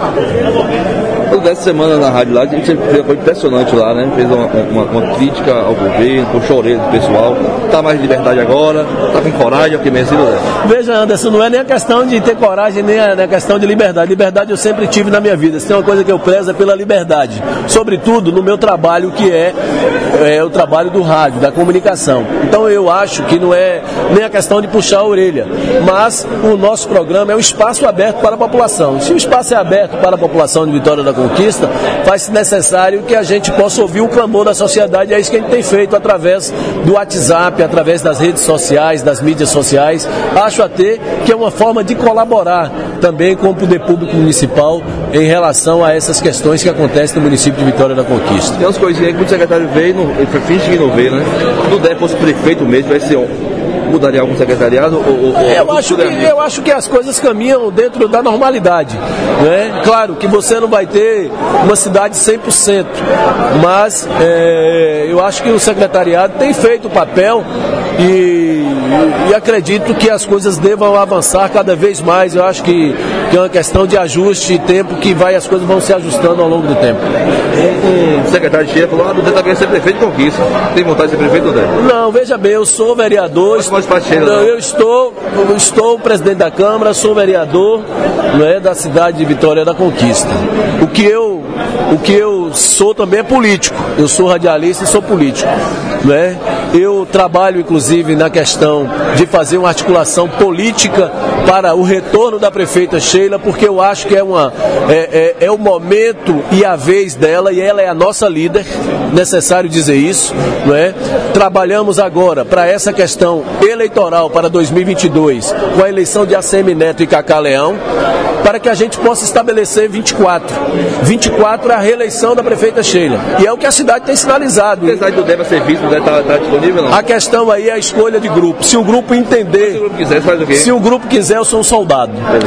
Dessa semana na rádio lá, a gente foi impressionante lá, né? Fez uma crítica ao governo, puxou a orelha do pessoal. Tá mais de liberdade agora, tá com coragem, é o que merecido é. Veja, Anderson, não é nem a questão de ter coragem, nem a questão de liberdade. Liberdade eu sempre tive na minha vida. Se tem uma coisa que eu prezo é pela liberdade. Sobretudo no meu trabalho, que é o trabalho do rádio, da comunicação. Então eu acho que não é nem a questão de puxar a orelha, mas o nosso programa é um espaço aberto para a população. Se o espaço é aberto para a população de Vitória da Conquista, faz-se necessário que a gente possa ouvir o clamor da sociedade. É isso que a gente tem feito através do WhatsApp, através das redes sociais, das mídias sociais. Acho até que é uma forma de colaborar também com o poder público municipal em relação a essas questões que acontecem no município de Vitória da Conquista. Tem umas coisinhas que o secretário veio, ele finge que não veio, né? Se não der, fosse prefeito mesmo, vai ser mudaria algum secretariado? Eu acho que as coisas caminham dentro da normalidade, né? Claro que você não vai ter uma cidade 100%, mas eu acho que o secretariado tem feito o papel e acredito que as coisas devam avançar cada vez mais. Eu acho que é uma questão de ajuste e tempo que as coisas vão se ajustando ao longo do tempo. O secretário de Chefe falou, você está querendo ser prefeito de Conquista. Tem vontade de ser prefeito ou não? Não, veja bem, eu sou vereador. Eu estou presidente da Câmara, sou vereador, né, da cidade de Vitória da Conquista. O que eu sou também é político. Eu sou radialista e sou político, né? Eu trabalho inclusive na questão de fazer uma articulação política para o retorno da prefeita Sheila, porque eu acho que é o momento e a vez dela, e ela é a nossa líder, necessário dizer isso, não é? Trabalhamos agora para essa questão eleitoral para 2022, com a eleição de ACM Neto e Cacá Leão, para que a gente possa estabelecer 24 é a reeleição da prefeita Sheila, e é o que a cidade tem sinalizado. A cidade do DEVA serviço, está disponível não? A questão aí é a escolha de grupo. Se o grupo entender, se o grupo quiser, faz o quê? Se o grupo quiser, eu sou um soldado.